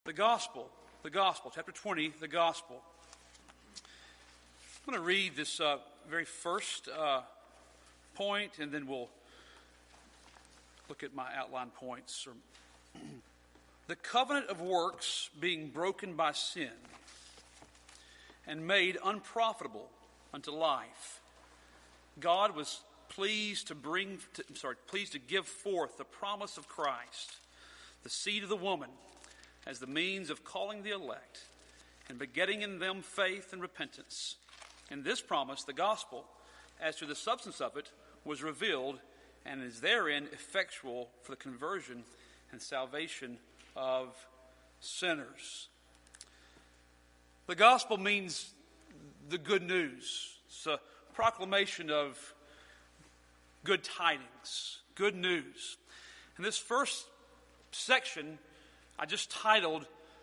The gospel, chapter 20, the gospel. I'm going to read this very first point, and then we'll look at my outline points. The covenant of works being broken by sin and made unprofitable unto life, God was pleased to give forth the promise of Christ, the seed of the woman, as the means of calling the elect and begetting in them faith and repentance. In this promise, the gospel, as to the substance of it, was revealed and is therein effectual for the conversion and salvation of sinners. The gospel means the good news. It's a proclamation of good tidings, good news. And this first section I just titled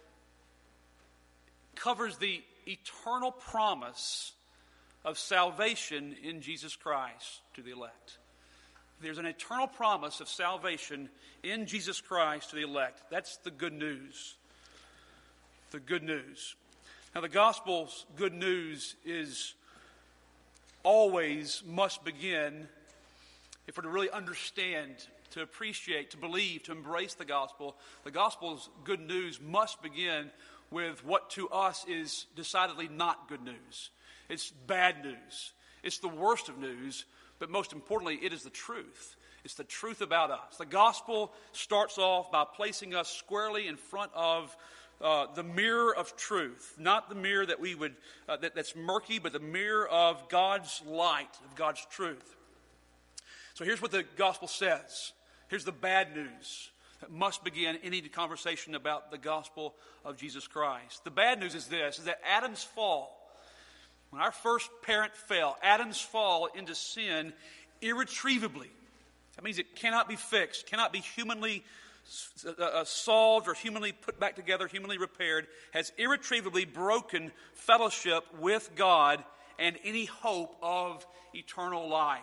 covers the eternal promise of salvation in Jesus Christ to the elect. There's an eternal promise of salvation in Jesus Christ to the elect. That's the good news. The good news. Now, the gospel's good news is always must begin, if we're to really understand, to appreciate, to believe, to embrace the gospel's good news must begin with what to us is decidedly not good news. It's bad news. It's the worst of news, but most importantly, it is the truth. It's the truth about us. The gospel starts off by placing us squarely in front of the mirror of truth, not the mirror that we would that's murky, but the mirror of God's light, of God's truth. So here's what the gospel says. Here's the bad news that must begin any conversation about the gospel of Jesus Christ. The bad news is this, is that Adam's fall, when our first parent fell, Adam's fall into sin irretrievably. That means it cannot be fixed, cannot be humanly solved or humanly put back together, humanly repaired, has irretrievably broken fellowship with God and any hope of eternal life.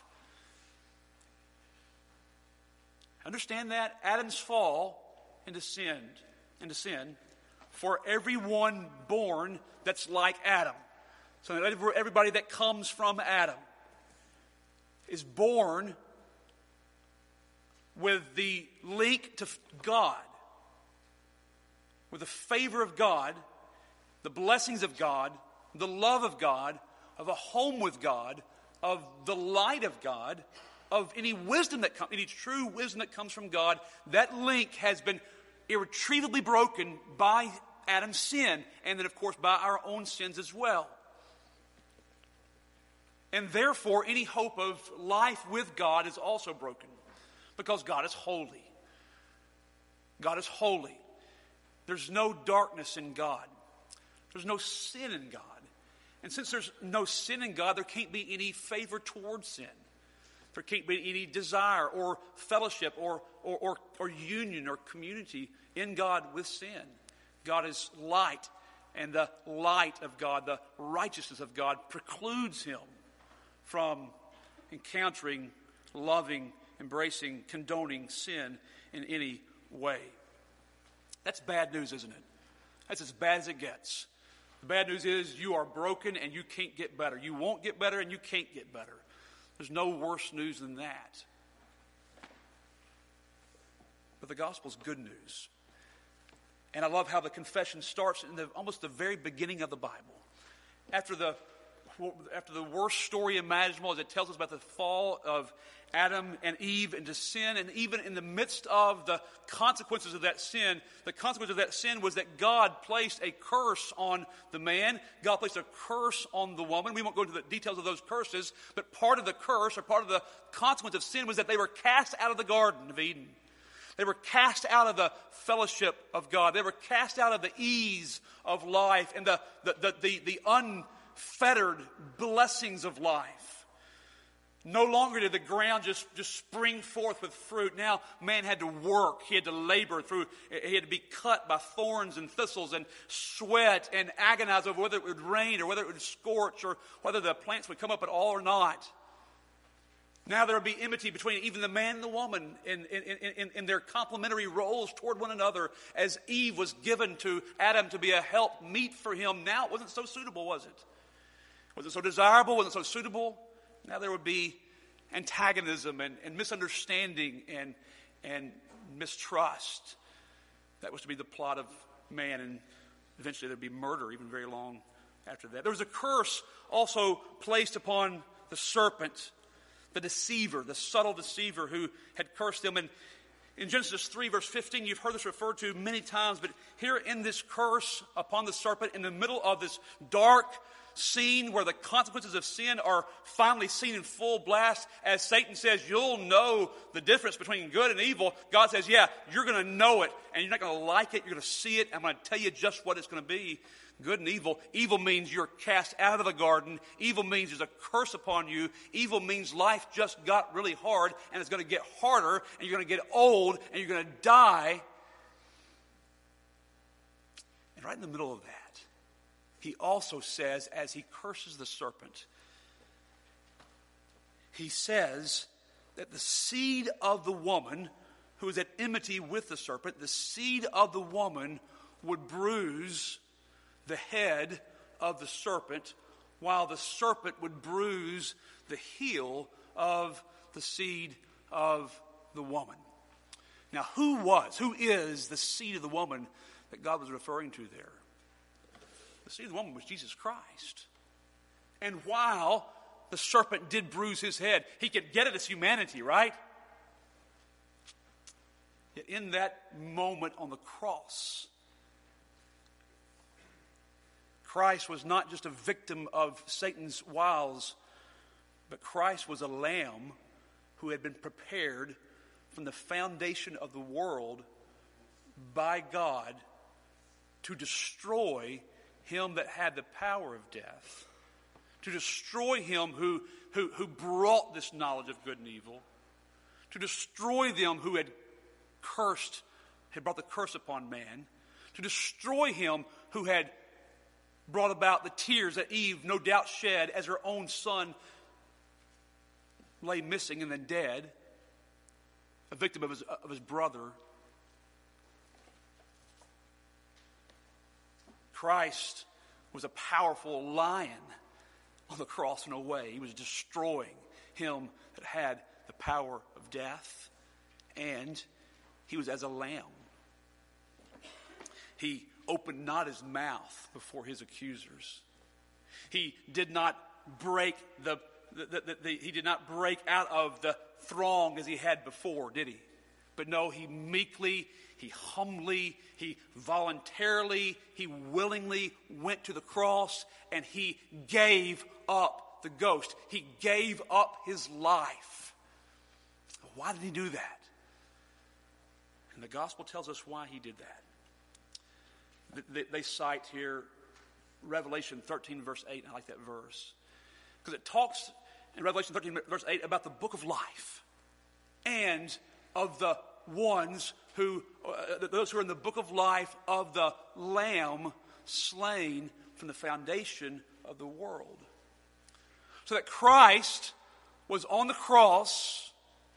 Understand that? Adam's fall into sin for everyone born that's like Adam. So everybody that comes from Adam is born with the link to God, with the favor of God, the blessings of God, the love of God, of a home with God, of the light of God, of any wisdom that comes, any true wisdom that comes from God. That link has been irretrievably broken by Adam's sin, and then of course by our own sins as well. And therefore any hope of life with God is also broken, because God is holy. God is holy. There's no darkness in God. There's no sin in God. And since there's no sin in God, there can't be any favor towards sin. There can't be any desire or fellowship or union or community in God with sin. God is light, and the light of God, the righteousness of God, precludes him from encountering, loving, embracing, condoning sin in any way. That's bad news, isn't it? That's as bad as it gets. The bad news is you are broken and you can't get better. You won't get better and you can't get better. There's no worse news than that. But the gospel's good news. And I love how the confession starts in almost the very beginning of the Bible. After the worst story imaginable, as it tells us about the fall of Adam and Eve into sin, and even in the midst of the consequences of that sin, the consequence of that sin was that God placed a curse on the man. God placed a curse on the woman. We won't go into the details of those curses, but part of the curse, or part of the consequence of sin, was that they were cast out of the Garden of Eden. They were cast out of the fellowship of God. They were cast out of the ease of life and the unfettered blessings of life. No longer did the ground just spring forth with fruit. Now man had to work. He had to labor through. He had to be cut by thorns and thistles and sweat and agonize over whether it would rain or whether it would scorch or whether the plants would come up at all or not. Now there will be enmity between even the man and the woman in their complementary roles toward one another, as Eve was given to Adam to be a help meet for him. Now it wasn't so suitable, was it? Wasn't so desirable, wasn't so suitable. Now there would be antagonism and misunderstanding and mistrust. That was to be the plot of man, and eventually there'd be murder even very long after that. There was a curse also placed upon the serpent, the deceiver, the subtle deceiver who had cursed them. And in Genesis 3, verse 15, you've heard this referred to many times, but here in this curse upon the serpent, in the middle of this dark scene where the consequences of sin are finally seen in full blast, as Satan says, you'll know the difference between good and evil. God says, yeah, you're going to know it, and you're not going to like it. You're going to see it. I'm going to tell you just what it's going to be. Good and evil. Evil means you're cast out of the garden. Evil means there's a curse upon you. Evil means life just got really hard, and it's going to get harder, and you're going to get old, and you're going to die. And right in the middle of that, he also says, as he curses the serpent, he says that the seed of the woman, who is at enmity with the serpent, the seed of the woman would bruise the head of the serpent, while the serpent would bruise the heel of the seed of the woman. Now, who is the seed of the woman that God was referring to there? The seed of the woman was Jesus Christ. And while the serpent did bruise his head, he could get at his humanity, right? Yet in that moment on the cross, Christ was not just a victim of Satan's wiles, but Christ was a lamb who had been prepared from the foundation of the world by God to destroy him that had the power of death, to destroy him who brought this knowledge of good and evil, to destroy them who had brought the curse upon man, to destroy him who had brought about the tears that Eve no doubt shed as her own son lay missing and then dead, a victim of his brother. Christ was a powerful lion on the cross in a way. He was destroying him that had the power of death, and he was as a lamb. He opened not his mouth before his accusers. He did not break he did not break out of the throng as he had before, did he? But no, he meekly, he humbly, he voluntarily, he willingly went to the cross, and he gave up the ghost. He gave up his life. Why did he do that? And the gospel tells us why he did that. They cite here Revelation 13, verse 8, and I like that verse, because it talks in Revelation 13, verse 8, about the book of life and of the ones those who are in the book of life of the Lamb slain from the foundation of the world. So that Christ was on the cross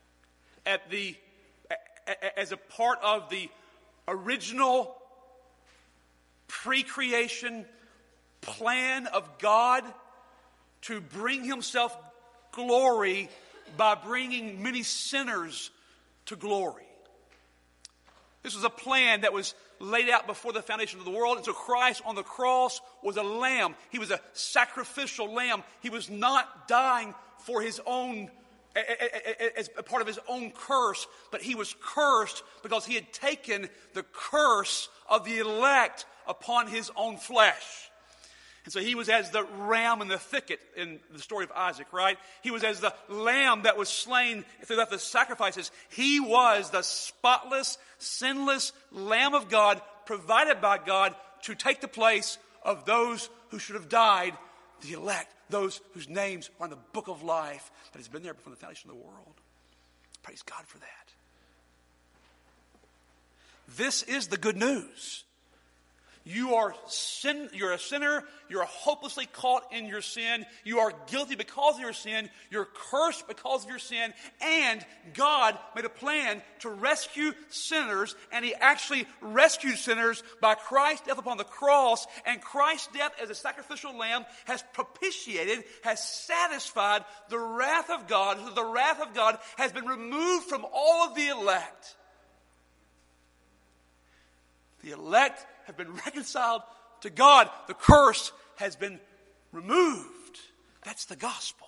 as a part of the original pre-creation plan of God to bring himself glory by bringing many sinners to glory. This was a plan that was laid out before the foundation of the world. And so Christ on the cross was a lamb. He was a sacrificial lamb. He was not dying for his own, as a part of his own curse, but he was cursed because he had taken the curse of the elect upon his own flesh. And so he was as the ram in the thicket in the story of Isaac, right? He was as the lamb that was slain throughout the sacrifices. He was the spotless, sinless Lamb of God provided by God to take the place of those who should have died, the elect, those whose names are in the book of life that has been there before the foundation of the world. Praise God for that. This is the good news. You're a sinner. You're hopelessly caught in your sin. You are guilty because of your sin. You're cursed because of your sin. And God made a plan to rescue sinners, and He actually rescued sinners by Christ's death upon the cross. And Christ's death as a sacrificial lamb has propitiated, has satisfied the wrath of God. So the wrath of God has been removed from all of the elect. The elect have been reconciled to God. The curse has been removed. That's the gospel.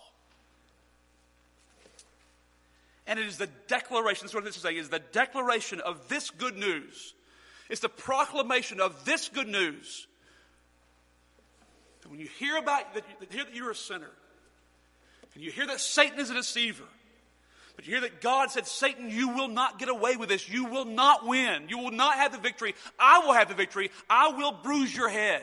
And it is the declaration, that's what this is saying, is the declaration of this good news. It's the proclamation of this good news. When you hear that you're a sinner, and you hear that Satan is a deceiver, but you hear that God said, Satan, you will not get away with this. You will not win. You will not have the victory. I will have the victory. I will bruise your head.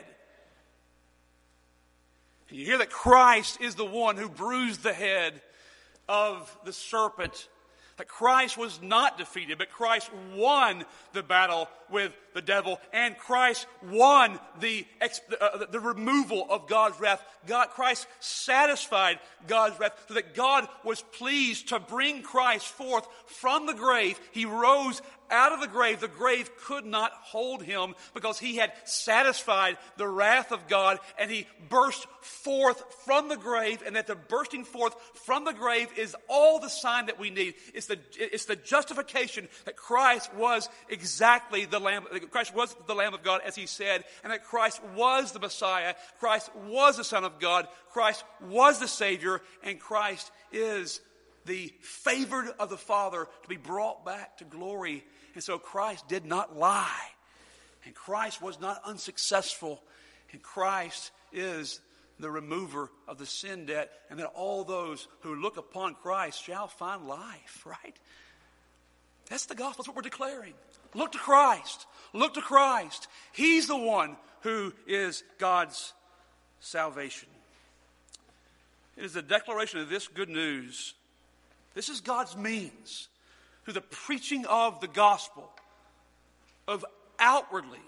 And you hear that Christ is the one who bruised the head of the serpent. That Christ was not defeated, but Christ won the battle with the devil, and Christ won the removal of God's wrath. Christ satisfied God's wrath, so that God was pleased to bring Christ forth from the grave. He rose out of the grave. The grave could not hold him because he had satisfied the wrath of God, and he burst forth from the grave. And that the bursting forth from the grave is all the sign that we need. It's the justification that Christ was exactly the Lamb. Christ was the Lamb of God, as he said, and that Christ was the Messiah. Christ was the Son of God. Christ was the Savior, and Christ is the favored of the Father to be brought back to glory. And so Christ did not lie, and Christ was not unsuccessful, and Christ is the remover of the sin debt, and that all those who look upon Christ shall find life, right? That's the gospel. That's what we're declaring. Look to Christ. Look to Christ. He's the one who is God's salvation. It is the declaration of this good news. This is God's means through the preaching of the gospel, of outwardly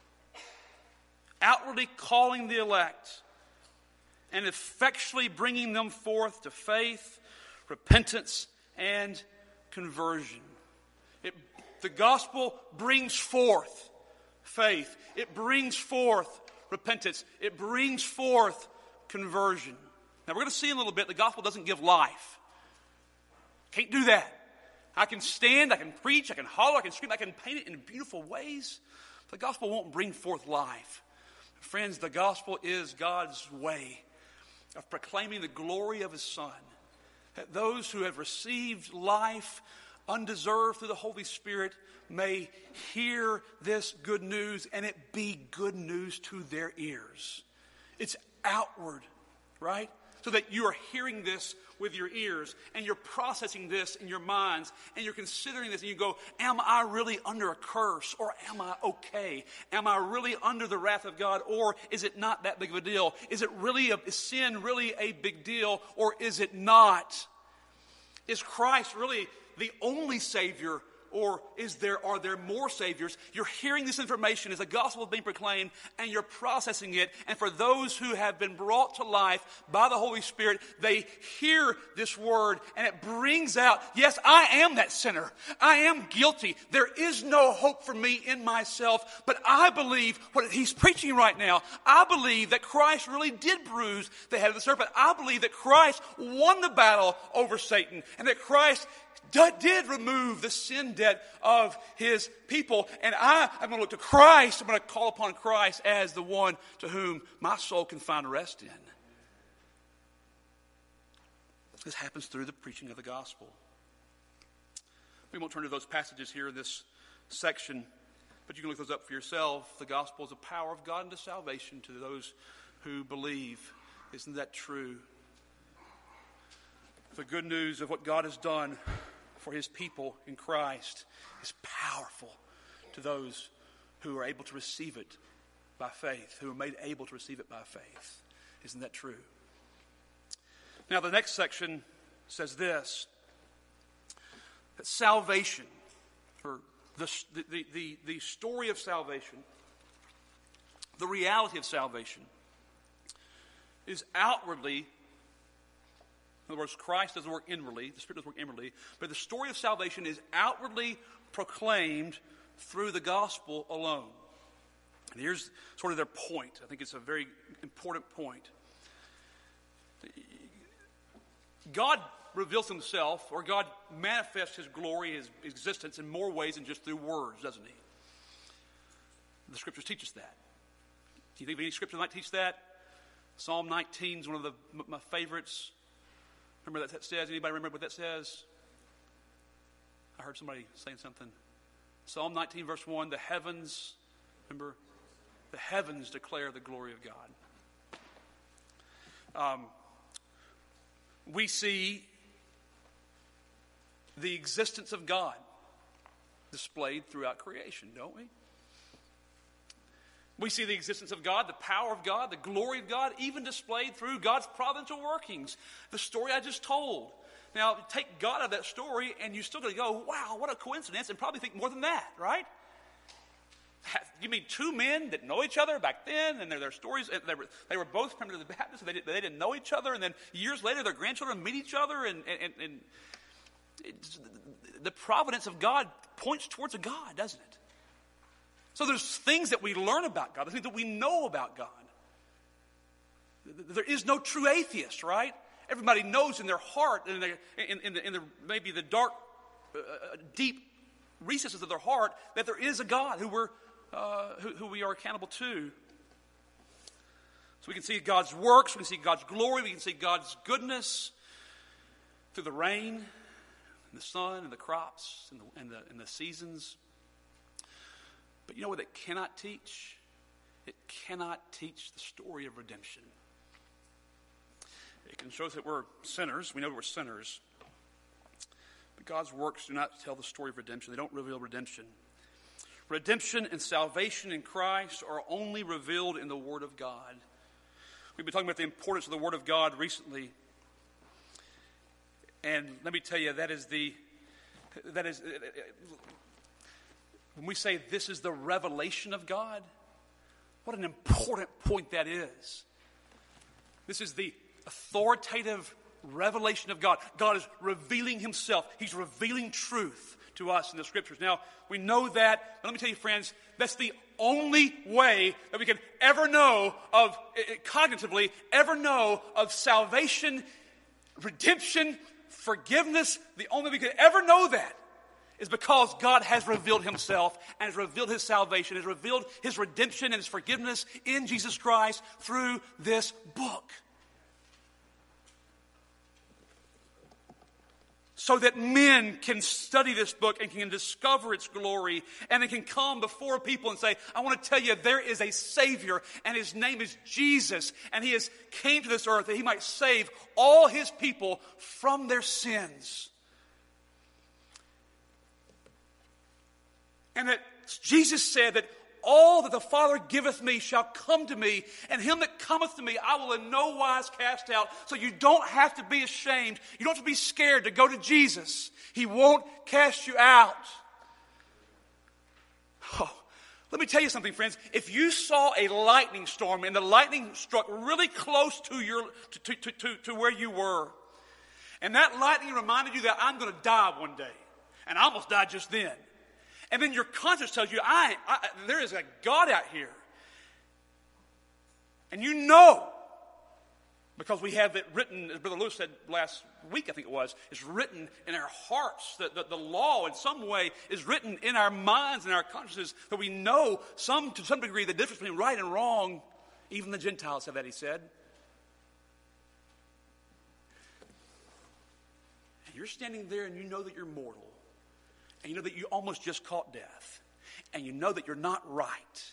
calling the elect and effectually bringing them forth to faith, repentance, and conversion. The gospel brings forth faith. It brings forth repentance. It brings forth conversion. Now we're going to see in a little bit the gospel doesn't give life. Can't do that. I can stand, I can preach, I can holler, I can scream, I can paint it in beautiful ways. The gospel won't bring forth life. Friends, the gospel is God's way of proclaiming the glory of His Son. That those who have received life undeserved through the Holy Spirit may hear this good news, and it be good news to their ears. It's outward, right? So that you are hearing this with your ears, and you're processing this in your minds, and you're considering this, and you go, am I really under a curse, or am I okay? Am I really under the wrath of God, or is it not that big of a deal? Is sin really a big deal, or is it not? Is Christ really the only Savior, or are there more Saviors? You're hearing this information as the gospel is being proclaimed, and you're processing it. And for those who have been brought to life by the Holy Spirit, they hear this word, and it brings out, yes, I am that sinner. I am guilty. There is no hope for me in myself, but I believe what he's preaching right now. I believe that Christ really did bruise the head of the serpent. I believe that Christ won the battle over Satan, and that Christ did remove the sin debt of his people. And I'm going to look to Christ. I'm going to call upon Christ as the one to whom my soul can find rest in. This happens through the preaching of the gospel. We won't turn to those passages here in this section, but you can look those up for yourself. The gospel is the power of God unto salvation to those who believe. Isn't that true? The good news of what God has done for his people in Christ is powerful to those who are able to receive it by faith, who are made able to receive it by faith. Isn't that true? Now the next section says this, that salvation, or the story of salvation, The reality of salvation is outwardly, in other words, Christ doesn't work inwardly, the Spirit doesn't work inwardly, but the story of salvation is outwardly proclaimed through the gospel alone. And here's sort of their point. I think it's a very important point. God reveals himself, or God manifests his glory, his existence in more ways than just through words, doesn't he? The scriptures teach us that. Do you think of any scripture that might teach that? Psalm 19 is one of my favorites. Remember what that says? Anybody remember what that says? I heard somebody saying something. Psalm 19 verse 1, the heavens, remember? The heavens declare the glory of God. We see the existence of God displayed throughout creation, don't we? We see the existence of God, the power of God, the glory of God, even displayed through God's providential workings. The story I just told. Now, take God out of that story, and you're still going to go, wow, what a coincidence, and probably think more than that, right? You mean two men that know each other back then, and their stories, they were both primitive Baptists, they didn't know each other, and then years later their grandchildren meet each other, and the providence of God points towards a God, doesn't it? So there's things that we learn about God, the things that we know about God. There is no true atheist, right? Everybody knows in their heart, in the maybe the dark, deep recesses of their heart, that there is a God who we are accountable to. So we can see God's works, we can see God's glory, we can see God's goodness through the rain, and the sun, and the crops, and the seasons. But you know what it cannot teach? It cannot teach the story of redemption. It can show us that we're sinners. We know we're sinners. But God's works do not tell the story of redemption. They don't reveal redemption. Redemption and salvation in Christ are only revealed in the Word of God. We've been talking about the importance of the Word of God recently. And let me tell you, that is when we say this is the revelation of God, what an important point that is. This is the authoritative revelation of God. God is revealing himself. He's revealing truth to us in the scriptures. Now, we know that, but let me tell you, friends, that's the only way that we can ever know of, cognitively, ever know of salvation, redemption, forgiveness. The only way we can ever know that is because God has revealed himself and has revealed his salvation, has revealed his redemption and his forgiveness in Jesus Christ through this book. So that men can study this book and can discover its glory, and they can come before people and say, I want to tell you there is a Savior, and his name is Jesus, and he has came to this earth that he might save all his people from their sins. And that Jesus said that all that the Father giveth me shall come to me, and him that cometh to me I will in no wise cast out. So you don't have to be ashamed. You don't have to be scared to go to Jesus. He won't cast you out. Oh, let me tell you something, friends. If you saw a lightning storm and the lightning struck really close to where you were, and that lightning reminded you that I'm going to die one day, and I almost died just then. And then your conscience tells you, there is a God out here. And you know, because we have it written, as Brother Lewis said last week, I think it was, it's written in our hearts. The law in some way is written in our minds and our consciences, that we know to some degree the difference between right and wrong. Even the Gentiles have that, he said. And you're standing there and you know that you're mortal. And you know that you almost just caught death. And you know that you're not right.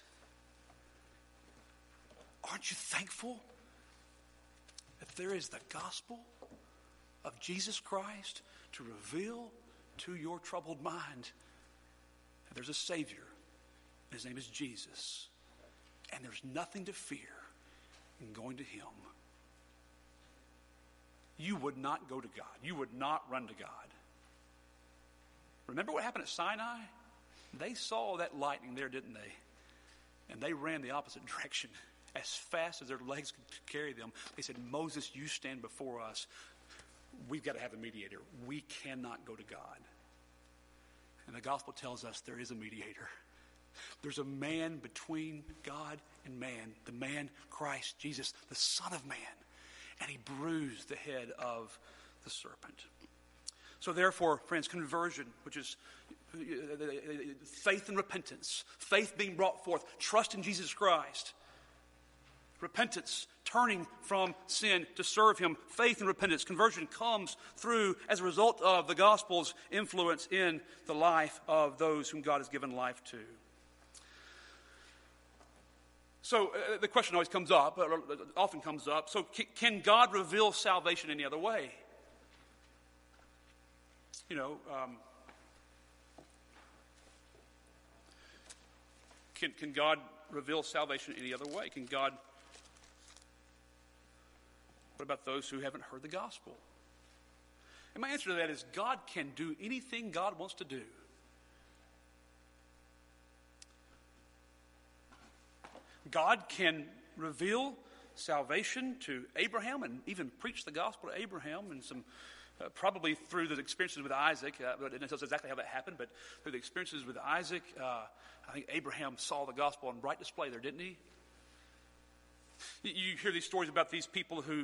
Aren't you thankful that there is the gospel of Jesus Christ to reveal to your troubled mind that there's a Savior, and his name is Jesus, and there's nothing to fear in going to him? You would not go to God. You would not run to God. Remember what happened at Sinai? They saw that lightning there, didn't they? And they ran the opposite direction as fast as their legs could carry them. They said, Moses, you stand before us. We've got to have a mediator. We cannot go to God. And the gospel tells us there is a mediator. There's a man between God and man, the man Christ Jesus, the Son of Man. And he bruised the head of the serpent. So therefore, friends, conversion, which is faith and repentance, faith being brought forth, trust in Jesus Christ, repentance, turning from sin to serve him, faith and repentance, conversion comes through as a result of the gospel's influence in the life of those whom God has given life to. So the question always comes up, often comes up, so can God reveal salvation any other way? Can God reveal salvation any other way? What about those who haven't heard the gospel? And my answer to that is God can do anything God wants to do. God can reveal salvation to Abraham and even preach the gospel to Abraham and some probably through the experiences with Isaac. But it tells exactly how that happened, but through the experiences with Isaac, I think Abraham saw the gospel on bright display there, didn't he? You hear these stories about these people who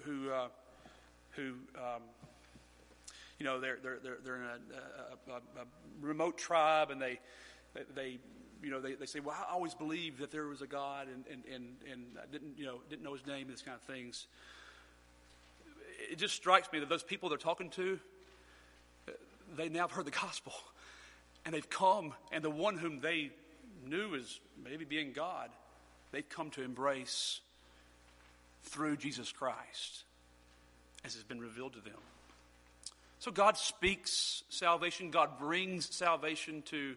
they're in a remote tribe, and they say, well, I always believed that there was a God, and I didn't know his name, these kind of things. It just strikes me that those people they're talking to, they now have heard the gospel, and they've come, and the one whom they knew as maybe being God, they've come to embrace through Jesus Christ as has been revealed to them. So God speaks salvation. God brings salvation to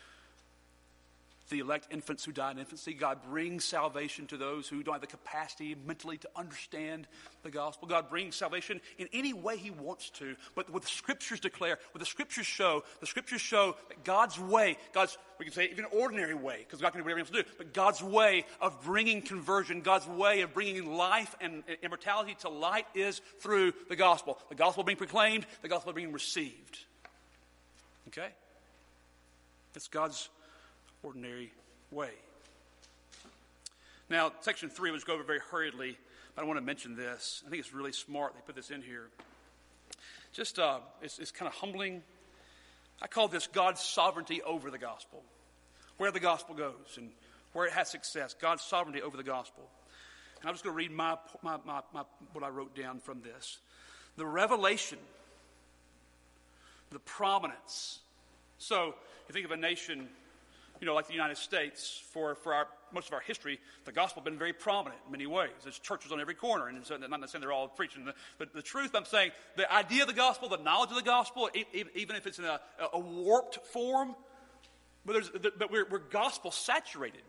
the elect infants who die in infancy. God brings salvation to those who don't have the capacity mentally to understand the gospel. God brings salvation in any way he wants to. But what the scriptures declare, what the scriptures show that God's way, we can say even an ordinary way, because God can do whatever he wants to do, but God's way of bringing conversion, God's way of bringing life and immortality to light is through the gospel. The gospel being proclaimed, the gospel being received. Okay? It's God's ordinary way. Now, section 3, let's go over very hurriedly, but I want to mention this. I think it's really smart they put this in here. Just, it's kind of humbling. I call this God's sovereignty over the gospel. Where the gospel goes and where it has success. God's sovereignty over the gospel. And I'm just going to read what I wrote down from this. The revelation, the prominence. So, you think of a nation, like the United States, for most of our history, the gospel has been very prominent in many ways. There's churches on every corner, and so I'm not saying they're all preaching. But the truth, I'm saying, the idea of the gospel, the knowledge of the gospel, even if it's in a warped form, but we're gospel saturated.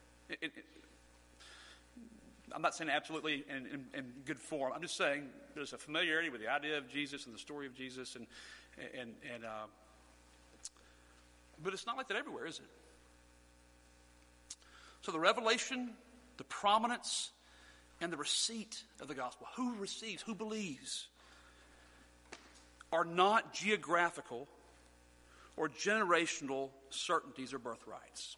I'm not saying absolutely in good form. I'm just saying there's a familiarity with the idea of Jesus and the story of Jesus, but it's not like that everywhere, is it? So the revelation, the prominence, and the receipt of the gospel, who receives, who believes, are not geographical or generational certainties or birthrights.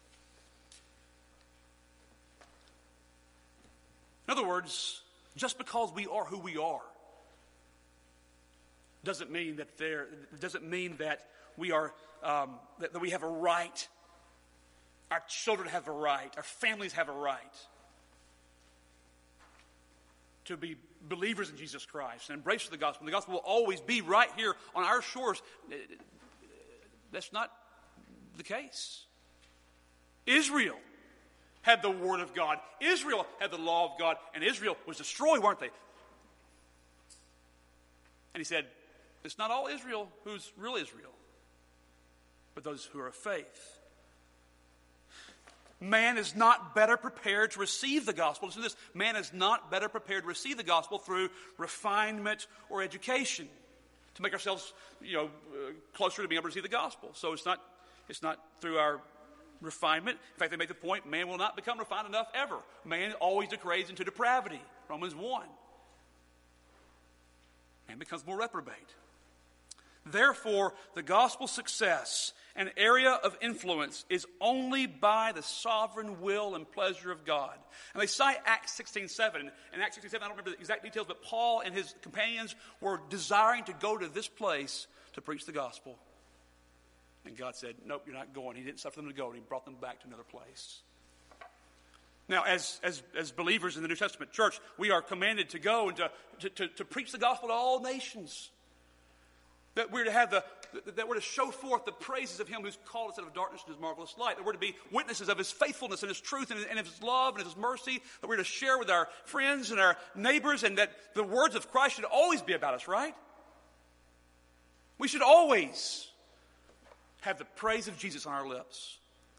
In other words, just because we are who we are doesn't mean that we are that we have a right. Our children have a right. Our families have a right to be believers in Jesus Christ and embrace the gospel. The gospel will always be right here on our shores. That's not the case. Israel had the word of God. Israel had the law of God. And Israel was destroyed, weren't they? And he said, it's not all Israel who's real Israel, but those who are of faith. Man is not better prepared to receive the gospel. Listen to this. Man is not better prepared to receive the gospel through refinement or education to make ourselves, closer to being able to receive the gospel. So it's not through our refinement. In fact, they make the point, man will not become refined enough ever. Man always degrades into depravity. Romans 1. Man becomes more reprobate. Therefore, the gospel's success and area of influence is only by the sovereign will and pleasure of God. And they cite Acts 16:7. In Acts 16:7, I don't remember the exact details, but Paul and his companions were desiring to go to this place to preach the gospel. And God said, nope, you're not going. He didn't suffer them to go, and he brought them back to another place. Now, as believers in the New Testament church, we are commanded to go and to preach the gospel to all nations. That we're to that we're to show forth the praises of him who's called us out of darkness into his marvelous light. That we're to be witnesses of his faithfulness and his truth and of his love and his mercy. That we're to share with our friends and our neighbors, and that the words of Christ should always be about us, right? We should always have the praise of Jesus on our lips.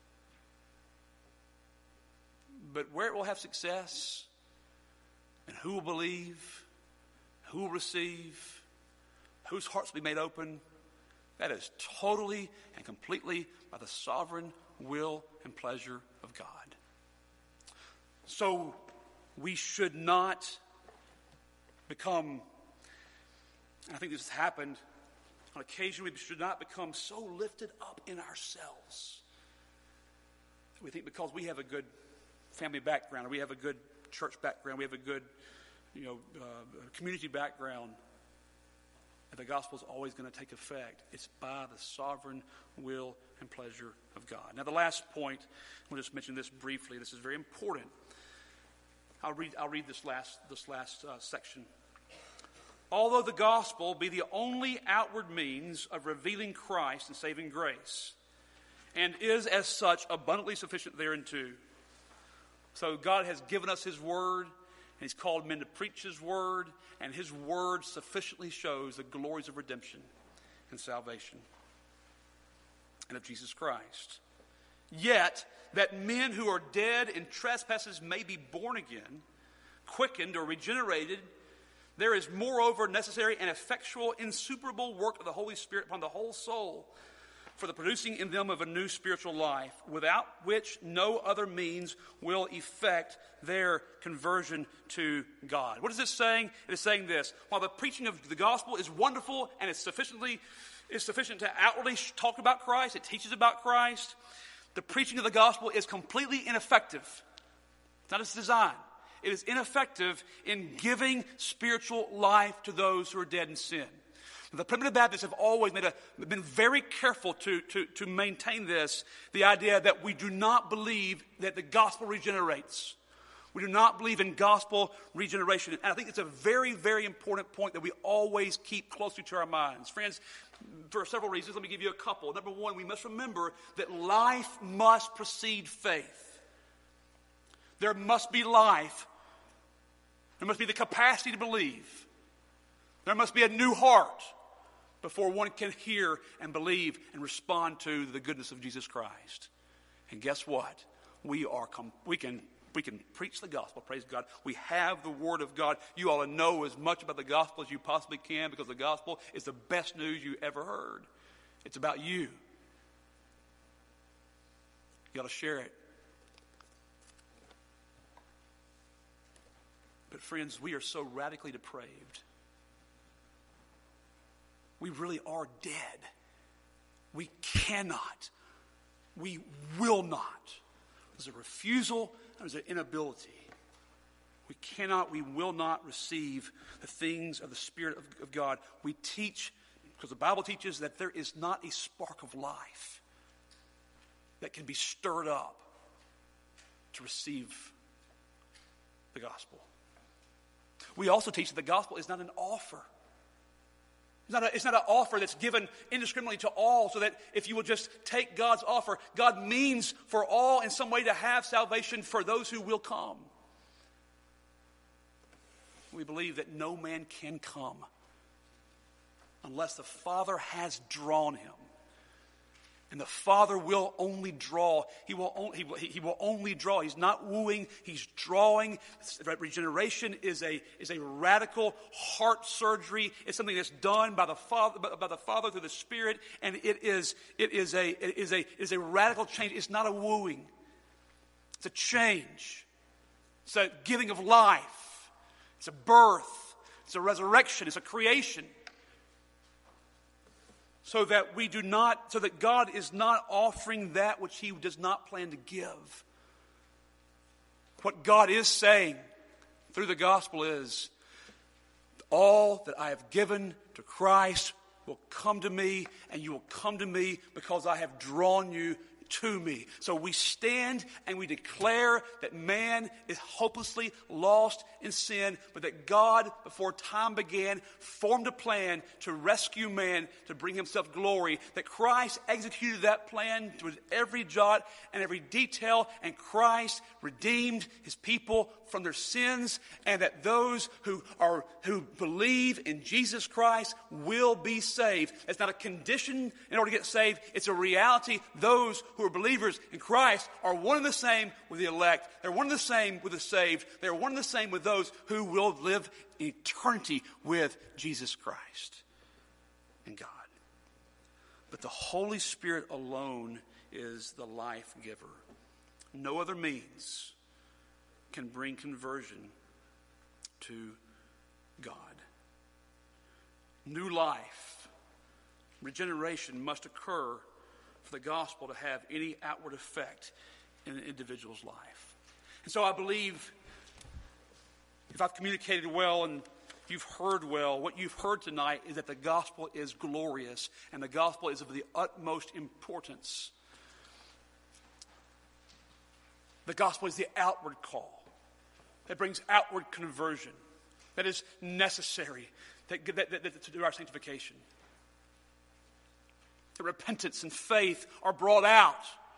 But where it will have success, and who will believe, who will receive, whose hearts will be made open, that is totally and completely by the sovereign will and pleasure of God. So we should not become, and I think this has happened on occasion, we should not become so lifted up in ourselves that we think because we have a good family background, or we have a good church background, we have a good community background, and the gospel is always going to take effect. It's by the sovereign will and pleasure of God. Now, the last point, we'll just mention this briefly. This is very important. I'll read this last section. Although the gospel be the only outward means of revealing Christ and saving grace, and is as such abundantly sufficient thereunto. So God has given us his word, and he's called men to preach his word, and his word sufficiently shows the glories of redemption and salvation and of Jesus Christ. Yet, that men who are dead in trespasses may be born again, quickened or regenerated, there is moreover necessary and effectual, insuperable work of the Holy Spirit upon the whole soul, for the producing in them of a new spiritual life, without which no other means will effect their conversion to God. What is this saying? It is saying this: while the preaching of the gospel is wonderful and is sufficient to outwardly talk about Christ, it teaches about Christ, the preaching of the gospel is completely ineffective. It's not its design. It is ineffective in giving spiritual life to those who are dead in sin. The Primitive Baptists have always been very careful to maintain this, the idea that we do not believe that the gospel regenerates. We do not believe in gospel regeneration. And I think it's a very, very important point that we always keep closely to our minds. Friends, for several reasons, let me give you a couple. Number one, we must remember that life must precede faith. There must be life. There must be the capacity to believe. There must be a new heart before one can hear and believe and respond to the goodness of Jesus Christ. And guess what? We can preach the gospel. Praise God. We have the Word of God. You ought to know as much about the gospel as you possibly can, because the gospel is the best news you ever heard. It's about you. You ought to share it. But friends, we are so radically depraved. We really are dead. We cannot. We will not. There's a refusal. There's an inability. We cannot, we will not receive the things of the Spirit of God. We teach, because the Bible teaches that there is not a spark of life that can be stirred up to receive the gospel. We also teach that the gospel is not an offer. It's not an offer that's given indiscriminately to all, so that if you will just take God's offer, God means for all in some way to have salvation for those who will come. We believe that no man can come unless the Father has drawn him. And the Father will only draw. He will only draw. He's not wooing. He's drawing. Regeneration is a radical heart surgery. It's something that's done by the Father through the Spirit, and it is a radical change. It's not a wooing. It's a change. It's a giving of life. It's a birth. It's a resurrection. It's a creation. So that God is not offering that which He does not plan to give. What God is saying through the gospel is, all that I have given to Christ will come to me, and you will come to me because I have drawn you to me. So we stand and we declare that man is hopelessly lost in sin, but that God, before time began, formed a plan to rescue man, to bring himself glory, that Christ executed that plan with every jot and every detail, and Christ redeemed his people from their sins, and that those who believe in Jesus Christ will be saved. It's not a condition in order to get saved. It's a reality. Those who are believers in Christ are one and the same with the elect. They're one and the same with the saved. They're one and the same with those who will live eternity with Jesus Christ and God. But the Holy Spirit alone is the life giver. No other means can bring conversion to God. New life, regeneration must occur for the gospel to have any outward effect in an individual's life. And so I believe, if I've communicated well and you've heard well, what you've heard tonight is that the gospel is glorious and the gospel is of the utmost importance. The gospel is the outward call that brings outward conversion, that is necessary to our sanctification. That repentance and faith are brought out.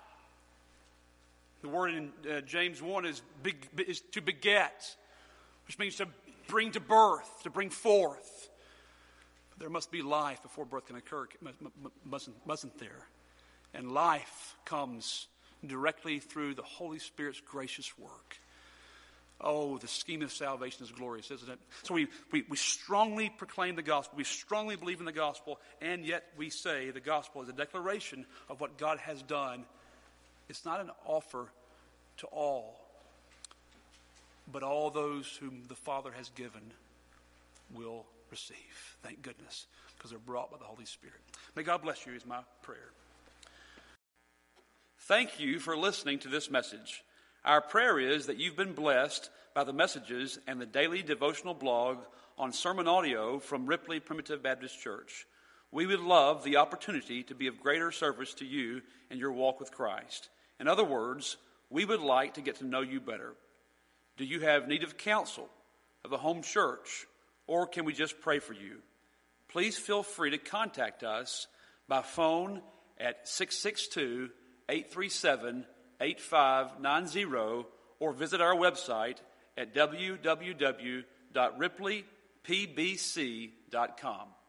The word in James 1 is to beget, which means to bring to birth, to bring forth. But there must be life before birth can occur, mustn't there? And life comes directly through the Holy Spirit's gracious work. Oh, the scheme of salvation is glorious, isn't it? So we strongly proclaim the gospel. We strongly believe in the gospel, and yet we say the gospel is a declaration of what God has done. It's not an offer to all, but all those whom the Father has given will receive. Thank goodness, because they're brought by the Holy Spirit. May God bless you is my prayer. Thank you for listening to this message. Our prayer is that you've been blessed by the messages and the daily devotional blog on sermon audio from Ripley Primitive Baptist Church. We would love the opportunity to be of greater service to you in your walk with Christ. In other words, we would like to get to know you better. Do you have need of counsel, of a home church, or can we just pray for you? Please feel free to contact us by phone at 662-837-8590 or visit our website at www.ripleypbc.com.